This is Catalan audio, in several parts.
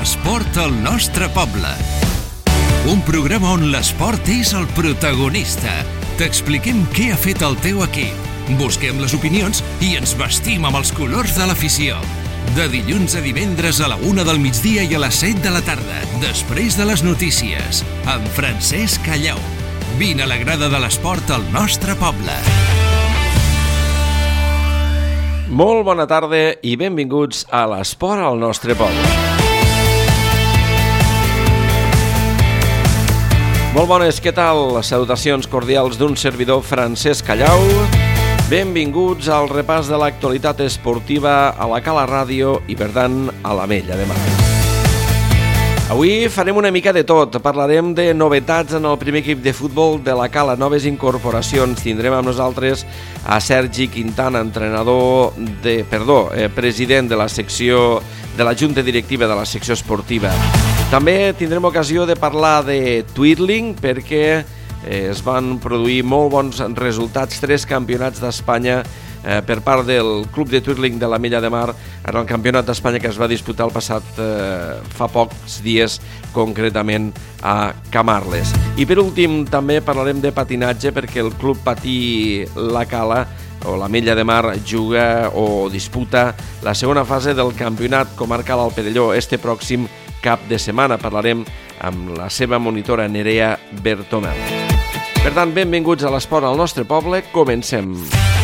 L'esport al nostre poble. Un programa on l'esport és el protagonista. T'expliquem què ha fet el teu equip. Busquem les opinions i ens vestim amb els colors de l'afició. De dilluns a divendres a la 1 del migdia i a les 7 de la tarda, després de les notícies, amb Francesc Callau. Vine a la grada de l'esport al nostre poble. Molt bona tarda i benvinguts a l'esport al nostre poble. Molt bones, què tal? Salutacions cordials d'un servidor, Francesc Callau. Benvinguts al repàs de l'actualitat esportiva a la Cala Ràdio i, per tant, a l'Ametlla de Mar. Avui farem una mica de tot. Parlarem de novetats en el primer equip de futbol de la Cala, noves incorporacions. Tindrem amb nosaltres a Sergi Quintana, president de la secció de la Junta Directiva de la secció esportiva. També tindrem ocasió de parlar de Twirling perquè es van produir molt bons resultats, 3 campionats d'Espanya per part del Club de Twirling de l'Ametlla de Mar en el Campionat d'Espanya que es va disputar el passat fa pocs dies, concretament a Camarles. I per últim també parlarem de patinatge perquè el Club Patí La Cala o l'Ametlla de Mar juga o disputa la segona fase del Campionat Comarcal al Perelló este pròxim cap de setmana. Parlarem amb la seva monitora Nerea Bertomeu. Per tant, benvinguts a l'esport al nostre poble. Comencem.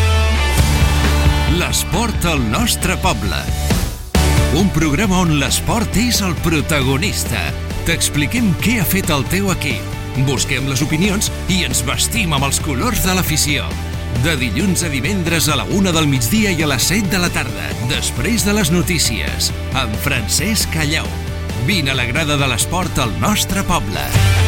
L'esport al nostre poble. Un programa on l'esport és el protagonista. T'expliquem què ha fet el teu equip. Busquem les opinions i ens vestim amb els colors de l'afició. De dilluns a divendres a la 1 del migdia i a les 7 de la tarda, després de les notícies, amb Francesc Callau. Vine a la grada de l'esport al nostre poble.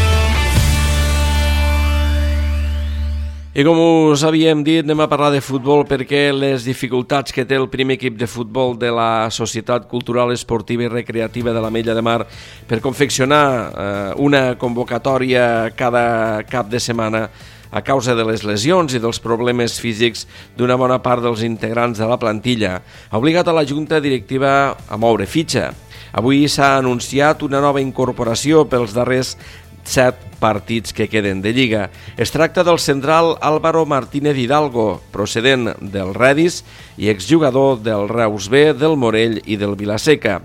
I com us havíem dit, anem a parlar de futbol perquè les dificultats que té el primer equip de futbol de la Societat Cultural, Esportiva i Recreativa de l'Ametlla de Mar per confeccionar una convocatòria cada cap de setmana a causa de les lesions i dels problemes físics d'una bona part dels integrants de la plantilla ha obligat a la Junta Directiva a moure fitxa. Avui s'ha anunciat una nova incorporació pels darrers 7 partits que queden de Lliga. Es tracta del central Álvaro Martínez Hidalgo, procedent del Redis i exjugador del Reus B, del Morell i del Vilaseca.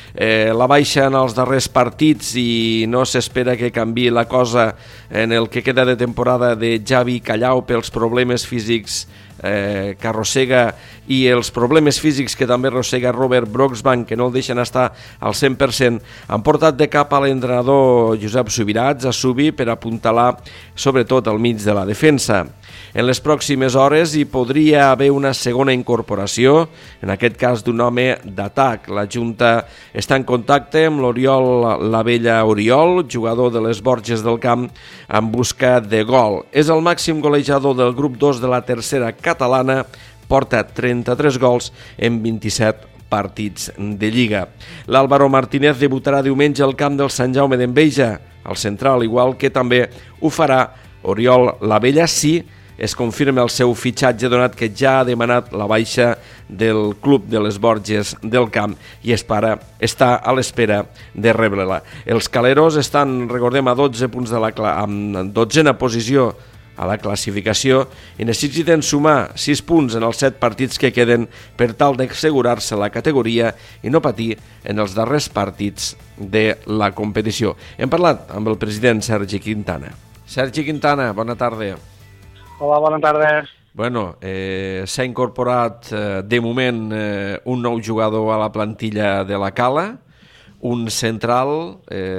La baixa en els darrers partits i no s'espera que canviï la cosa en el que queda de temporada de Javi Callau pels problemes físics que arrossega i els problemes físics que també arrossega Robert Broxbank, que no el deixen estar al 100%, han portat de cap a l'entrenador Josep Subirats a Subi per apuntalar sobretot al mig de la defensa. En les pròximes hores hi podria haver una segona incorporació, en aquest cas d'un home d'atac. La Junta està en contacte amb l'Oriol Lavella Oriol, jugador de les Borges del Camp, en busca de gol. És el màxim golejador del grup 2 de la tercera catalana, porta 33 gols en 27 partits de Lliga. L'Álvaro Martínez debutarà diumenge al camp del Sant Jaume d'Enveja, al central, igual que també ho farà Oriol Lavella si es confirma el seu fitxatge, donat que ja ha demanat la baixa del club de les Borges del Camp i està a l'espera de rebre-la. Els caleros estan, recordem, a 12 punts amb 12a posició a la classificació i necessiten sumar 6 punts en els 7 partits que queden per tal d'assegurar-se la categoria i no patir en els darrers partits de la competició. Hem parlat amb el president Sergi Quintana. Sergi Quintana, bona tarda. Hola, bona tarda. Bueno, s'ha incorporat de moment un nou jugador a la plantilla de la Cala, un central,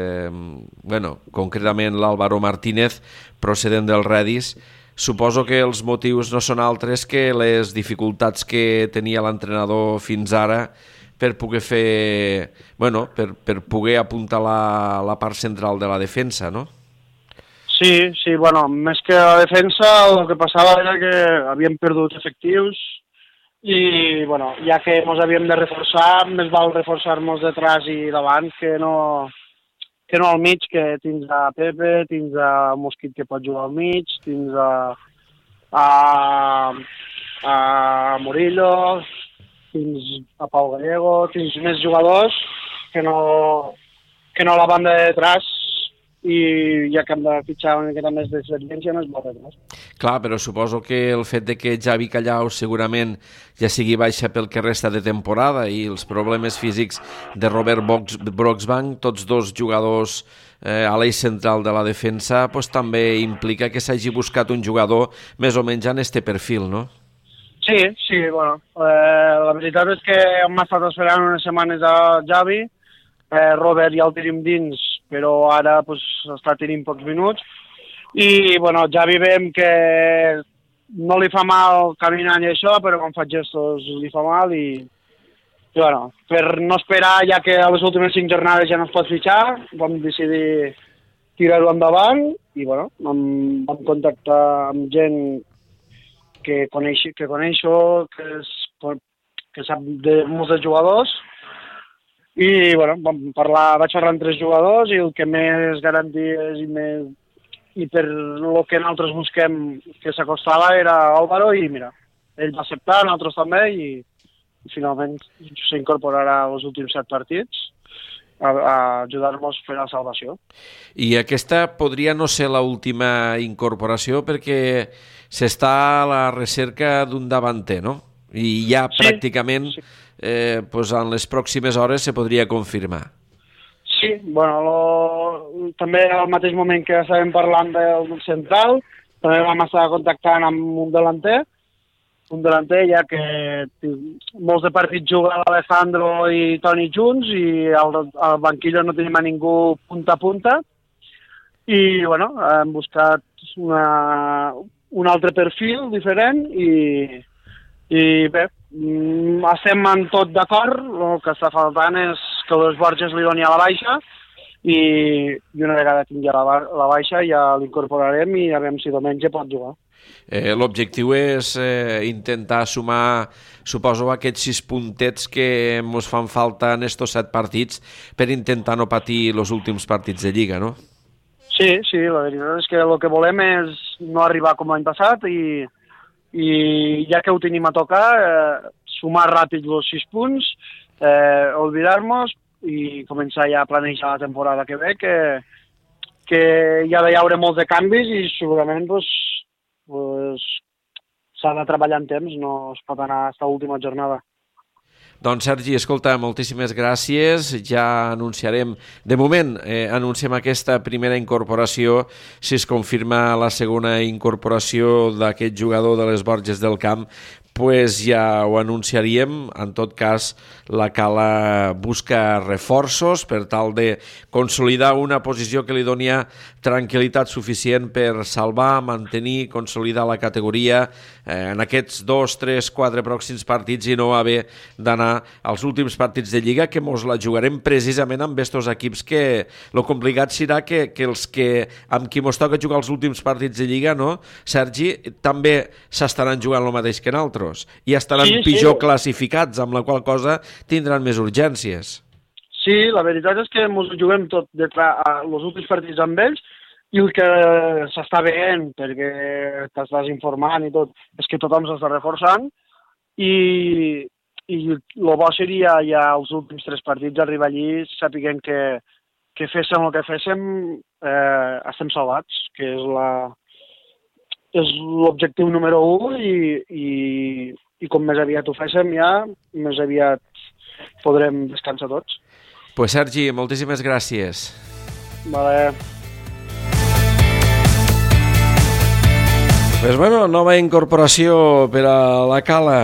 concretament l'Álvaro Martínez, procedent del Redis. Suposo que els motius no són altres que les dificultats que tenia l'entrenador fins ara per poder per poder apuntalar la part central de la defensa, no? Sí, bueno, més que la defensa, el que passava era que havíem perdut efectius i, bueno, ja que ens havíem de reforçar, més val reforçar-nos detrás i davant que no al mig, que tens a Pepe, tens a Mosquit que pot jugar al mig, tens a Murillo, tens a Pau Gallego, tens més jugadors que no que no la banda de detrás, i ja que hem de fitxar una miqueta més d'experiència, més bo detrás. Clar, però suposo que el fet de que Javi Callau segurament ja sigui baixa pel que resta de temporada i els problemes físics de Robert Broxbank, tots dos jugadors a l'eix central de la defensa, pues, també implica que s'hagi buscat un jugador més o menys en este perfil, no? Sí, bueno, la veritat és que hem estat esperant unes setmanes a Javi, Robert ja el tenim dins, però ara pues, està tenint pocs minuts, i bueno, Javi veiem que no li fa mal caminant i això, però quan fa gestos li fa mal, i bueno, per no esperar, ja que a les últimes 5 jornades ja no es pot fitxar, vam decidir tirar-ho endavant, i bueno, vam contactar amb gent que coneixo, que sap de molts jugadors, i bueno, vaig parlar amb 3 jugadors, i el que més garanties i per el que nosaltres busquem que s'acostava era Álvaro, i mira, ell va acceptar, nosaltres també, i finalment s'incorporarà als últims 7 partits a ajudar-nos a fer la salvació. I aquesta podria no ser l'última incorporació perquè s'està a la recerca d'un davanter, no? I ja pràcticament pues en les pròximes hores se podria confirmar. Sí, bueno, també al mateix moment que estàvem parlant del central, també vam estar contactant amb un delanter, ja que molts de partits juga l'Alejandro i Toni junts, i al banquillo no tenim a ningú punta a punta, i bueno, hem buscat un altre perfil diferent, i bé, estem en tot d'acord. El que està faltant és que els Borges li doni a la baixa, i una vegada tingui la baixa ja l'incorporarem i a veure si diumenge pot jugar. L'objectiu és intentar sumar, suposo, aquests 6 puntets que ens fan falta en estos 7 partits per intentar no patir els últims partits de Lliga, no? Sí, la veritat és que el que volem és no arribar com l'any passat, i ja que ho tenim a tocar, sumar ràpid els 6 punts, oblidar-nos i començar ja a planejar la temporada que ve, que ja hi haurà molts de canvis i segurament s'ha de treballar en temps, no es pot anar a aquesta última jornada. Doncs Sergi, escolta, moltíssimes gràcies, ja anunciarem, de moment anunciem aquesta primera incorporació, si es confirma la segona incorporació d'aquest jugador de les Borges del Camp, pues ja ho anunciaríem. En tot cas, la Cala busca reforços per tal de consolidar una posició que li doni tranquil·litat suficient per salvar, mantenir, consolidar la categoria en aquests 2, 3, 4 pròxims partits i no haver d'anar als últims partits de Lliga, que mos la jugarem precisament amb estos equips, que el complicat serà que els que amb qui mos toca jugar els últims partits de Lliga, no, Sergi, també s'estaran jugant el mateix que nosaltres i estaran pitjor classificats, amb la qual cosa tindran més urgències. Sí, la veritat és que ens juguem tot els últims partits amb ells, i el que s'està veient, perquè t'estàs informant i tot, és que tothom s'està reforçant, i el bo seria ja els últims 3 partits arribar allí sapiguem que féssim el que féssim, estem salvats, que és l'objectiu número 1, i com més aviat ho féssim ja, més aviat podrem descansar tots. Pues Sergi, moltíssimes gràcies. Vale. Pues bueno, nova incorporació per a la Cala.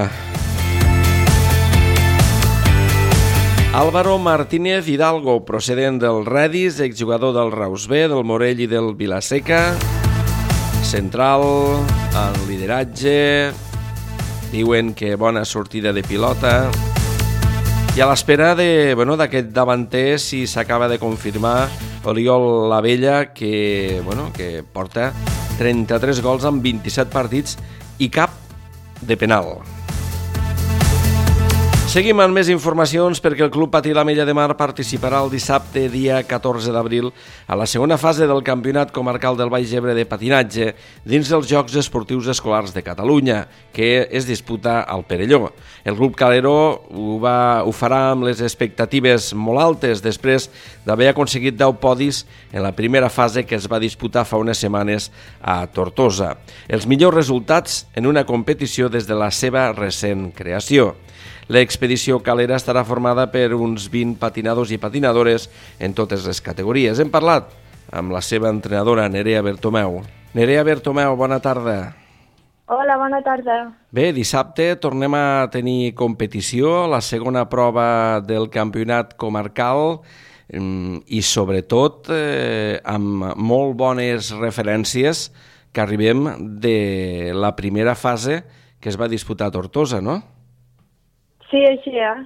Álvaro Martínez Hidalgo, procedent del Redis, exjugador del Reus B, del Morell i del Vilaseca, central, en lideratge, diuen que bona sortida de pilota, i a l'espera d'aquest davanter, si s'acaba de confirmar, Oriol Lavella, que porta 33 gols en 27 partits i cap de penal. Seguim amb més informacions perquè el Club Patí l'Ametlla de Mar participarà el dissabte, dia 14 d'abril, a la segona fase del Campionat Comarcal del Baix Ebre de patinatge dins dels Jocs Esportius Escolars de Catalunya, que es disputa al Perelló. El Club Calero ho farà amb les expectatives molt altes després d'haver aconseguit 10 podis en la primera fase que es va disputar fa unes setmanes a Tortosa. Els millors resultats en una competició des de la seva recent creació. L'expedició calera estarà formada per uns 20 patinadors i patinadores en totes les categories. Hem parlat amb la seva entrenadora, Nerea Bertomeu. Nerea Bertomeu, bona tarda. Hola, bona tarda. Bé, dissabte tornem a tenir competició, la segona prova del campionat comarcal i sobretot amb molt bones referències que arribem de la primera fase que es va disputar a Tortosa, no? Sí, així és.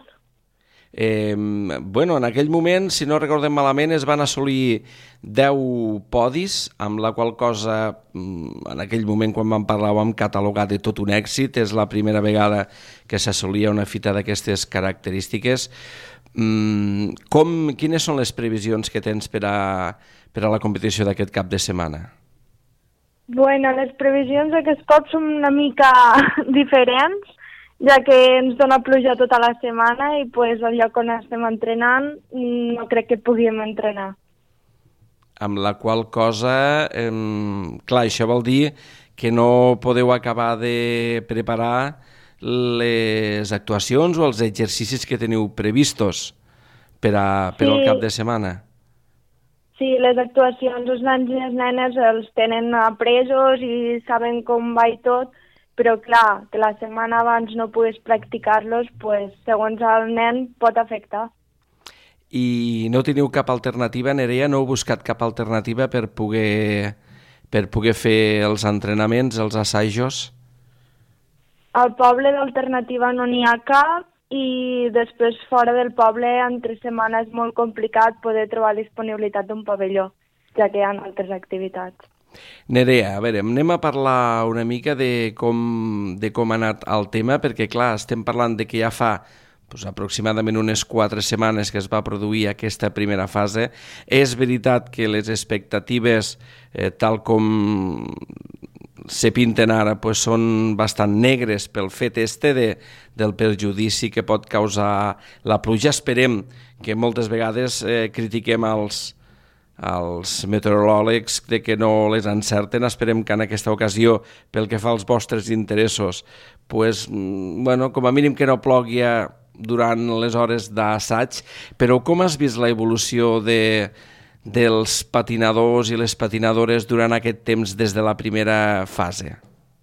En aquell moment, si no recordem malament, es van assolir 10 podis, amb la qual cosa, en aquell moment, quan vam parlar, ho vam catalogar de tot un èxit. És la primera vegada que s'assolia una fita d'aquestes característiques. Quines són les previsions que tens per a la competició d'aquest cap de setmana? Bueno, les previsions d'aquest cop són una mica diferents, ja que ens dona pluja tota la setmana i al lloc on estem entrenant no crec que puguem entrenar. Amb la qual cosa, clar, això vol dir que no podeu acabar de preparar les actuacions o els exercicis que teniu previstos per al cap de setmana. Sí, les actuacions, els nens i les nenes els tenen apresos i saben com va i tot, però clar, que la setmana abans no puguis practicar-los, segons el nen pot afectar. I no teniu cap alternativa, Nerea? No heu buscat cap alternativa per poder fer els entrenaments, els assajos? Al poble d'alternativa no n'hi ha cap i després fora del poble entre setmana és molt complicat poder trobar disponibilitat d'un pavelló, ja que hi ha altres activitats. Nerea, a veure, anem a parlar una mica de com ha anat el tema, perquè clar, estem parlant de que ja fa aproximadament unes 4 setmanes que es va produir aquesta primera fase. És veritat que les expectatives, tal com se pinten ara, són bastant negres pel fet del perjudici que pot causar la pluja. Esperem que moltes vegades critiquem els meteoròlegs de que no les encerten. Esperem que en aquesta ocasió, pel que fa als vostres interessos, com a mínim que no plogui durant les hores d'assaig. Però com has vist la evolució dels patinadors i les patinadores durant aquest temps des de la primera fase?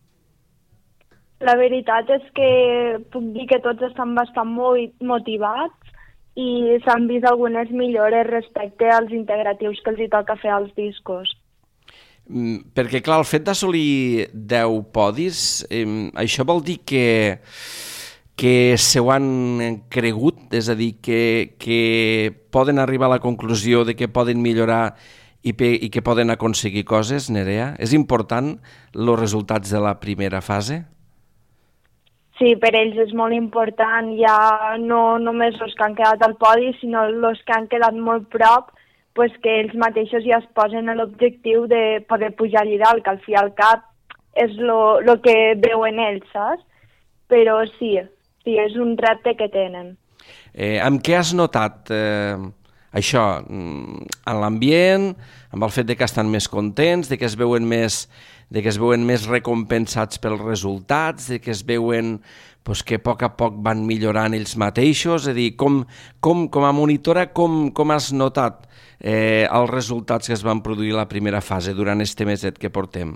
La veritat és que puc dir que tots estan bastant molt motivats i s'han vist algunes millores respecte als integratius que els hi toca fer als discos. Perquè, clar, el fet d'assolir 10 podis, això vol dir que se ho han cregut, és a dir, que poden arribar a la conclusió de que poden millorar i que poden aconseguir coses, Nerea? És important els resultats de la primera fase? Sí, per ells és molt important, ja no només els que han quedat al podi, sinó els que han quedat molt prop, que ells mateixos ja es posen l'objectiu de poder pujar allà dalt, que al fi i al cap és el que veuen ells, saps? Però sí, és un repte que tenen. Amb què has notat això? En l'ambient, amb el fet de que estan més contents, de que es veuen més recompensats pels resultats, de que es veuen que a poc van millorant ells mateixos? És a dir, com a monitora, com has notat els resultats que es van produir a la primera fase durant este meset que portem?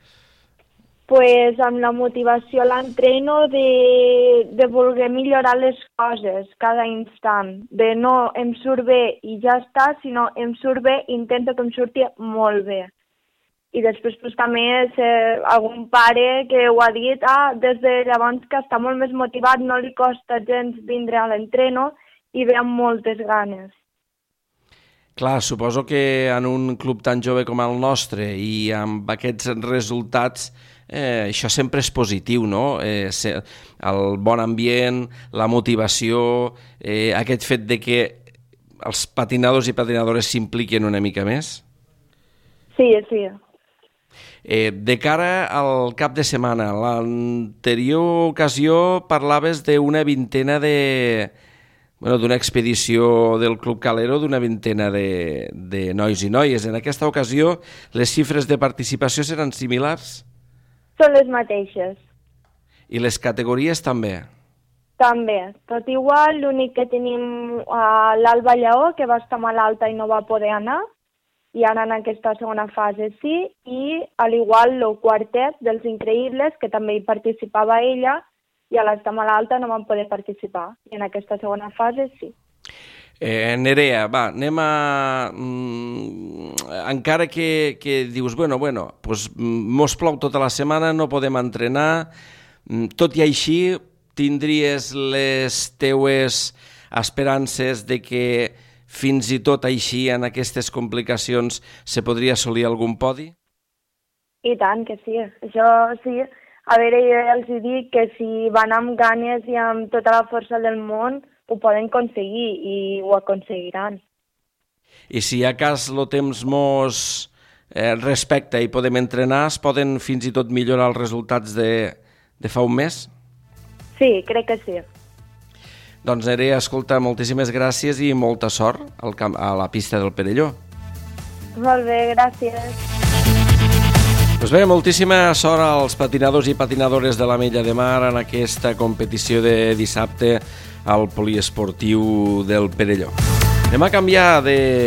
Amb la motivació a l'entreno de voler millorar les coses cada instant, de no em surt bé i ja està, sinó em surt bé i intento que em surti molt bé. I després també algun pare que ho ha dit, des de llavors que està molt més motivat, no li costa gens vindre a l'entreno i ve amb moltes ganes. Clar, suposo que en un club tan jove com el nostre i amb aquests resultats això sempre és positiu, no? El bon ambient, la motivació, aquest fet de que els patinadors i patinadores s'impliquen una mica més? Sí, sí. De cara al cap de setmana, l'anterior ocasió parlaves d'una vintena d'una expedició del Club Calero, d'una vintena de nois i noies. En aquesta ocasió, les xifres de participació seran similars? Són les mateixes. I les categories també? També, tot igual, l'únic que tenim l'Alba Lleó, que va estar malalta i no va poder anar, i ara en aquesta segona fase sí, i al igual el quartet dels Increïbles, que també hi participava ella, i a l'estar malalta no van poder participar, i en aquesta segona fase sí. Nerea, va, anem a... encara que dius, bueno, pues mos plou tota la setmana, no podem entrenar, tot i així tindries les teues esperances de que fins i tot així en aquestes complicacions se podria assolir algun podi? I tant que sí, això sí. A veure, jo els dic que si van amb ganes i amb tota la força del món ho poden aconseguir i ho aconseguiran. I si a cas el temps mos respecta i podem entrenar, es poden fins i tot millorar els resultats de fa un mes? Sí, crec que sí. Doncs Nerea, escolta, moltíssimes gràcies i molta sort a la pista del Perelló. Molt bé, gràcies. Doncs bé, moltíssima sort als patinadors i patinadores de l'Ametlla de Mar en aquesta competició de dissabte al poliesportiu del Perelló. Anem a canviar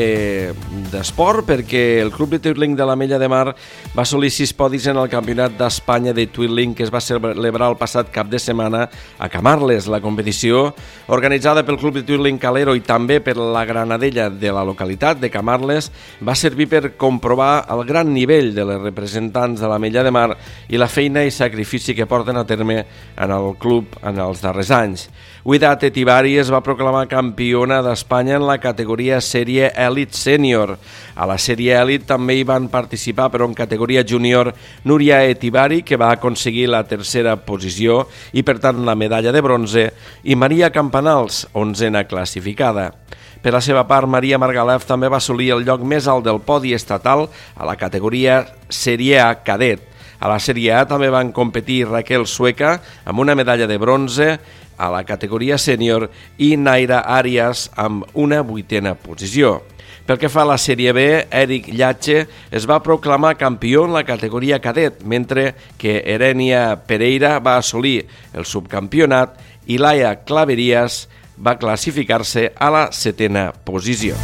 d'esport perquè el Club de Twirling de l'Ametlla de Mar va assolir 6 podis en el Campionat d'Espanya de Twirling que es va celebrar el passat cap de setmana a Camarles. La competició, organitzada pel Club de Twirling Calero i també per la Granadella de la localitat de Camarles, va servir per comprovar el gran nivell de les representants de l'Ametlla de Mar i la feina i sacrifici que porten a terme en el club en els darrers anys. Huida Tetivari es va proclamar campiona d'Espanya en la categoria Sèrie Elite Sènior. A la Sèrie Elite també hi van participar, però en categoria júnior, Núria Etivari, que va aconseguir la tercera posició i, per tant, la medalla de bronze, i Maria Campanals, 11a classificada. Per la seva part, Maria Margalef també va assolir el lloc més alt del podi estatal a la categoria Sèrie A cadet. A la Sèrie A també van competir Raquel Sueca amb una medalla de bronze a la categoria sènior i Naira Arias amb una 8a posició. Pel que fa a la Sèrie B, Eric Llatge es va proclamar campió en la categoria cadet, mentre que Erenia Pereira va assolir el subcampionat i Laia Claverías va classificar-se a la 7a posició.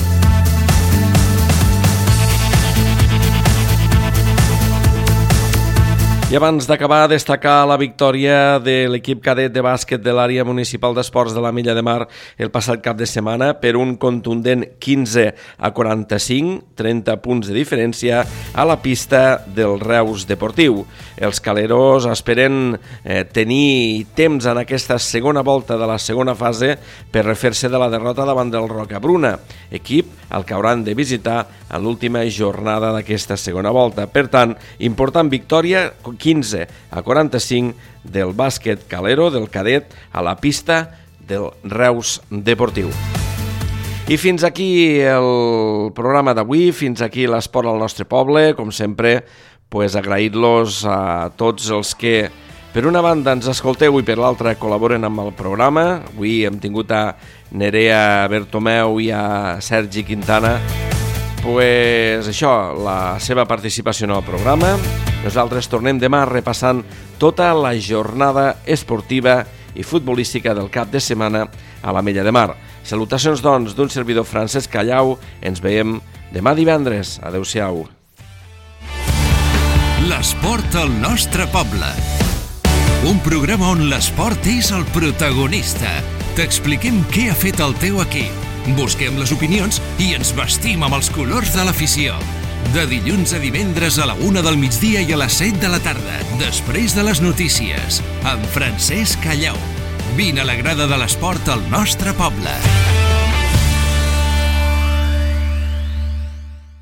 I abans d'acabar, destacar la victòria de l'equip cadet de bàsquet de l'àrea municipal d'esports de l'Ametlla de Mar el passat cap de setmana per un contundent 15-45, 30 punts de diferència a la pista del Reus Deportiu. Els caleros esperen tenir temps en aquesta segona volta de la segona fase per refer-se de la derrota davant del Rocabruna, equip al que hauran de visitar en l'última jornada d'aquesta segona volta. Per tant, important victòria 15-45 del bàsquet calero, del cadet, a la pista del Reus Deportiu. I fins aquí el programa d'avui, fins aquí l'esport al nostre poble. Com sempre, agrair-los a tots els que, per una banda, ens escolteu i per l'altra col·laboren amb el programa. Avui hem tingut a Nerea Bertomeu i a Sergi Quintana. La seva participació en el programa. Nosaltres tornem demà repassant tota la jornada esportiva i futbolística del cap de setmana a l'Ametlla de Mar. Salutacions, doncs, d'un servidor Francesc Callau. Ens veiem demà divendres. Adéu-siau. L'esport al nostre poble. Un programa on l'esport és el protagonista. T'expliquem què ha fet el teu equip. Busquem les opinions i ens vestim amb els colors de l'afició. De dilluns a divendres a la 1 del migdia i a les 7 de la tarda, després de les notícies, amb Francesc Callau. Vine a la grada de l'esport al nostre poble.